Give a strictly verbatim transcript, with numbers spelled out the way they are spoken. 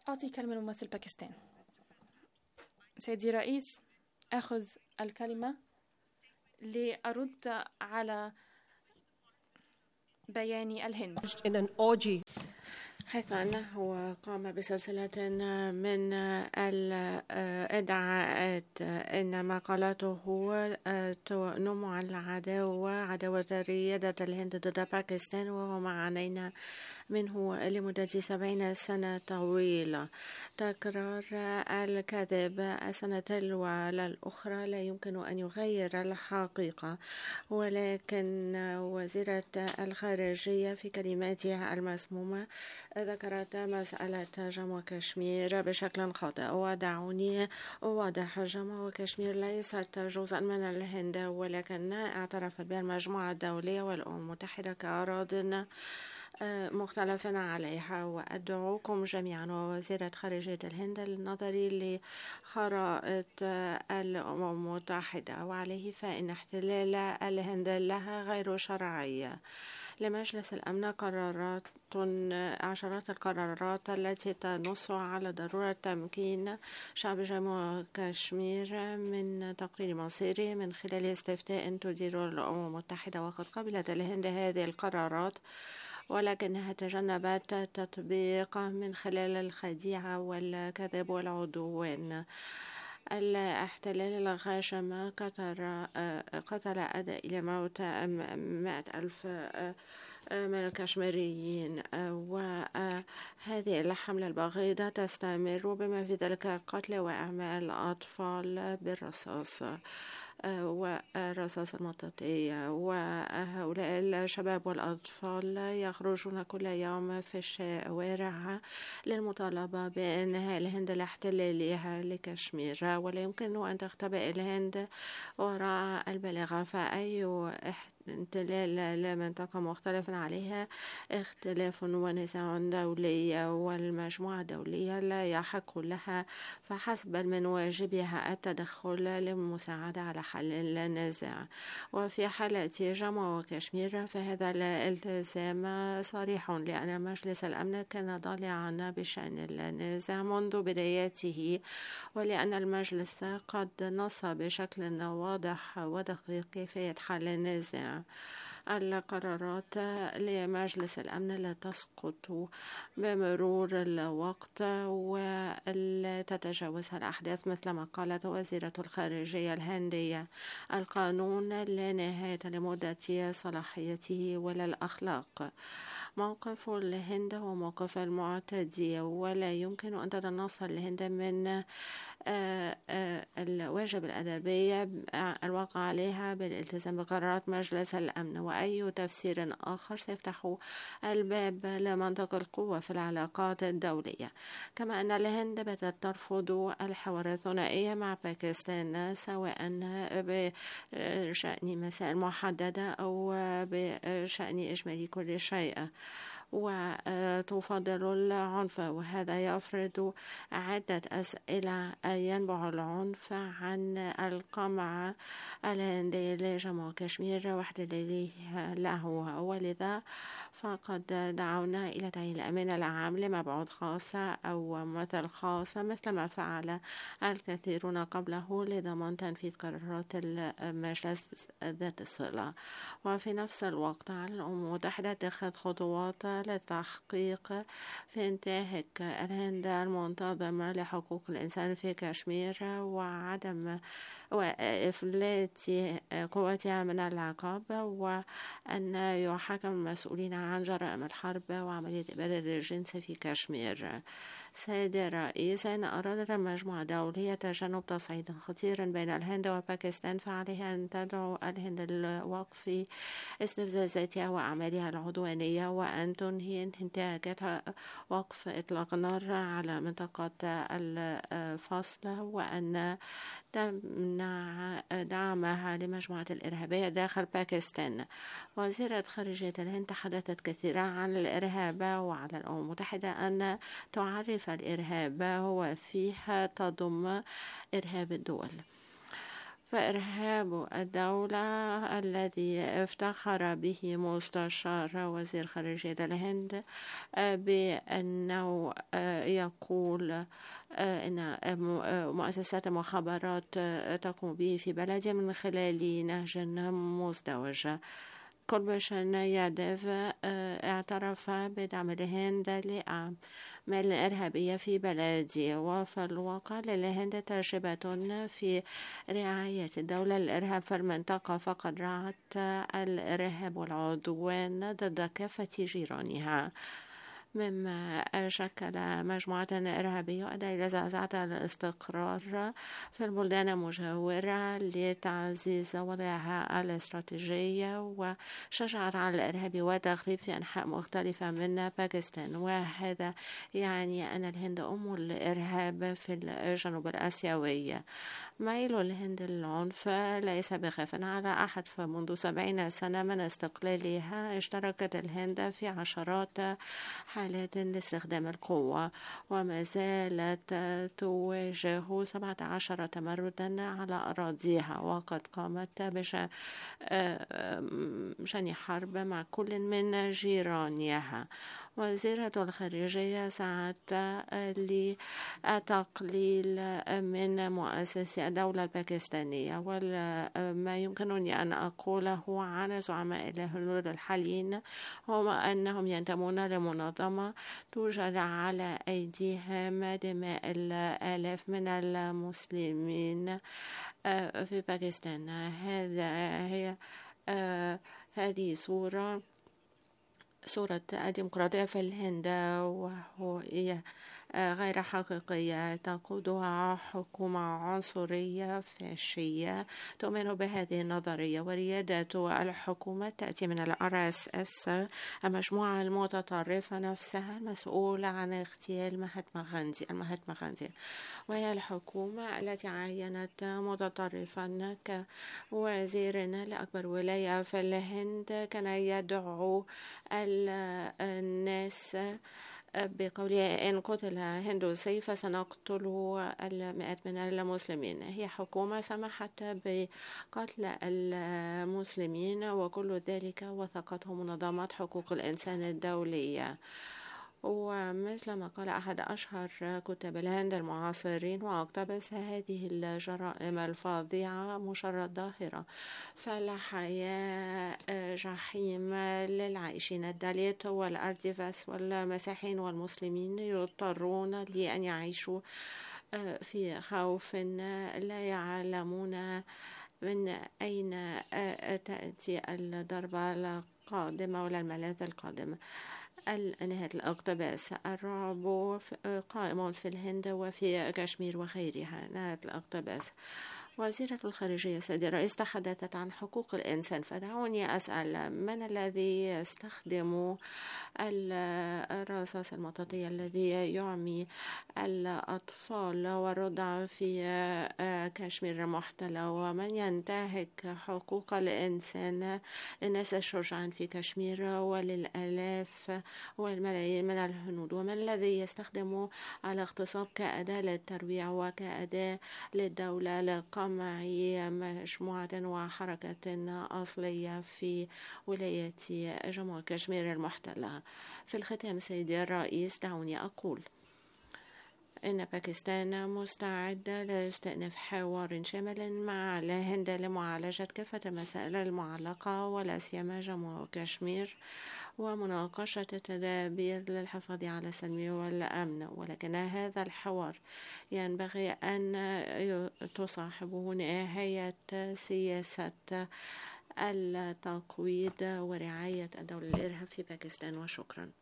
أعطي كلمة لممثل باكستان. سيدي الرئيس، أخذ الكلمة لأرد على بيان الهند، حيث أنه قام بسلسلة من الادعاءات إن مقالاته تنم على العداوة عداوة ريادة الهند ضد باكستان، وهو ما عانينا منه لمدة سبعين سنة طويلة. تكرار الكذب السنة تلو الأخرى لا يمكن أن يغير الحقيقة، ولكن وزيرة الخارجية في كلماتها المسمومة ذكرت مسألة جمو وكشمير بشكل خاطئ. ودعوني أوضح، جمو وكشمير ليست جزءا من الهند، ولكن اعترفت بها المجموعة الدولية والأمم المتحدة كأراضٍ مختلف عليها. وأدعوكم جميعا ووزيرة خارجية الهند للنظر لخرائط الأمم المتحدة، وعليه فإن احتلال الهند لها غير شرعي. لمجلس الأمن قرارات عشرات القرارات التي تنص على ضرورة تمكين شعب جمو وكشمير من تقرير مصيره من خلال استفتاء تدير الأمم المتحدة. وقد قبلت الهند هذه القرارات، ولكنها تجنبت تطبيق من خلال الخديعة والكذب والعدوان. الاحتلال الغاشم قتل قتل أدى إلى موت مئة ألف من الكشميريين، وهذه الحملة البغيضة تستمر، بما في ذلك قتل وإعماء الأطفال بالرصاص والرصاص المطاطية. وهؤلاء الشباب والأطفال يخرجون كل يوم في الشوارع للمطالبة بإنهاء الهند لاحتلالها لكشمير، ولا يمكن أن تختبئ الهند وراء البلاغة. فأي امتلال لمنطقة مختلف عليها اختلاف ونزاع دولي، والمجموعة الدولية لا يحق لها فحسب بل من واجبها التدخل للمساعدة على حل النزاع. وفي حالة جمو وكشمير فهذا الالتزام صريح، لأن مجلس الأمن كان ضالعا بشأن النزاع منذ بدايته، ولأن المجلس قد نص بشكل واضح ودقيق كيفية حل النزاع. القرارات لمجلس الأمن لا تسقط بمرور الوقت ولا تتجاوزها الأحداث، مثل ما قالت وزيرة الخارجية الهندية: القانون لا نهاية لمدة صلاحيته ولا الأخلاق. موقف الهند هو موقف المعتدي، ولا يمكن أن تتنصل الهند من الواجب الأدبي الواقع عليها بالالتزام بقرارات مجلس الأمن. وأي تفسير آخر سيفتح الباب لمنطق القوة في العلاقات الدولية. كما أن الهند باتت ترفض الحوار الثنائي مع باكستان، سواء بشأن مسائل محددة أو بشأن إجمالي كل شيء، وتفضل العنف. وهذا يفرض عدة أسئلة: ينبع العنف عن القمع الهندي لجمو وكشمير واحتلالها له؟ ولذا فقد دعونا إلى تعيين الأمين العام لمبعوث خاصة أو ممثل خاص، مثل ما فعل الكثيرون قبله لضمان تنفيذ قرارات المجلس ذات الصلة. وفي نفس الوقت على الأمم المتحدة اتخاذ خطوات للتحقيق في انتهاك الهند المنتظمة لحقوق الإنسان في كشمير، وعدم وإفلات قوتها من العقاب، وأن يحاكم المسؤولين عن جرائم الحرب وعملية إبادة الجنس في كشمير. سيدي الرئيس، إن أرادت المجموعة الدولية تجنب تصعيد خطير بين الهند وباكستان، فعليها أن تدعو الهند لوقف استفزازاتها وأعمالها العدوانية، وأن تنهي انتهاكاتها، وقف إطلاق النار على منطقة الفصل، وأن تمنع دعمها لمجموعة الإرهابية داخل باكستان. وزيرة خارجية الهند تحدثت كثيرا عن الإرهاب، وعلى الأمم المتحدة أن تعرف الإرهاب وفيها تضم إرهاب الدول. فإرهاب الدولة الذي افتخر به مستشار وزير خارجية الهند بأنه يقول أن مؤسسات المخابرات تقوم به في بلده من خلال نهج مزدوج. كولبشن ياديف اعترف بدعم الهند لأعمال الإرهابية في بلده، وفي الواقع للهند تجربة في رعاية الدولة للإرهاب في المنطقة، فقد رعت الإرهاب والعدوان ضد كافة جيرانها، مما شكل مجموعة إرهابية وأدى إلى زعزعة الاستقرار في البلدان المجاورة لتعزيز وضعها الاستراتيجي، وشجعت على الإرهاب والتخريب في أنحاء مختلفة من باكستان. وهذا يعني أن الهند أم الإرهاب في الجنوب الآسيوي. ميل الهند للعنف ليس بخاف على أحد، فمنذ سبعين سنة من استقلالها اشتركت الهند في عشرات حالات لاستخدام القوة، وما زالت تواجه سبعة عشر تمردا على أراضيها، وقد قامت بشن حرب مع كل من جيرانها. وزيرة الخارجية سعت لتقليل من مؤسسي الدولة الباكستانية، وما يمكنني أن أقوله عن زعماء الهنود الحاليين هم أنهم ينتمون لمنظمة توجد على أيديهم دماء الآلاف من المسلمين في باكستان. هذا هي هذه صورة صورة الديمقراطية في الهند، وهي غير حقيقية تقودها حكومة عنصرية فاشية تؤمن بهذه النظرية، وريادة الحكومة تأتي من الآر إس إس، المجموعة المتطرفة نفسها المسؤولة عن اغتيال مهاتما غاندي المهاتما غاندي وهي الحكومة التي عينت متطرفا كوزير لأكبر ولاية في الهند، كان يدعو الناس بقوله إن قتل هندوسي فسنقتل المئات من المسلمين. هي حكومة سمحت بقتل المسلمين، وكل ذلك وثقته منظمات حقوق الإنسان الدولية. ومثل ما قال أحد أشهر كتاب الهند المعاصرين واقتبس: هذه الجرائم الفظيعة مجرد ظاهرة، فالحياة جحيم للعائشين. الداليت والأرديفاس والمسيحيين والمسلمين يضطرون لأن يعيشوا في خوف، لا يعلمون من أين تأتي الضربة القادمة ولا الملاذ القادم. نهاية الاقتباس: الرعب قائم في الهند وفي كشمير وغيرها. نهاية الاقتباس. وزيرة الخارجية سيد الرئيس تحدثت عن حقوق الإنسان، فدعوني أسأل: من الذي يستخدم الرصاص المطاطي الذي يعمي الأطفال والرضع في كشمير المحتلة؟ ومن ينتهك حقوق الإنسان للناس الشجعان في كشمير وللآلاف والملايين من الهنود؟ ومن الذي يستخدم الاغتصاب كأداة للترويع وكأداة للدولة لقمع مجموعة وحركة أصلية في ولاية جمهورية كشمير المحتلة؟ في الختام سيدي الرئيس، دعوني أقول إن باكستان مستعدة لاستئناف حوار شامل مع الهند لمعالجة كافة المسائل المعلقة ولا سيما جمهورية كشمير ومناقشة التدابير للحفاظ على السلم والأمن. ولكن هذا الحوار ينبغي أن تصاحبه نهاية سياسة التقويض ورعاية الدولة الإرهاب في باكستان. وشكرا.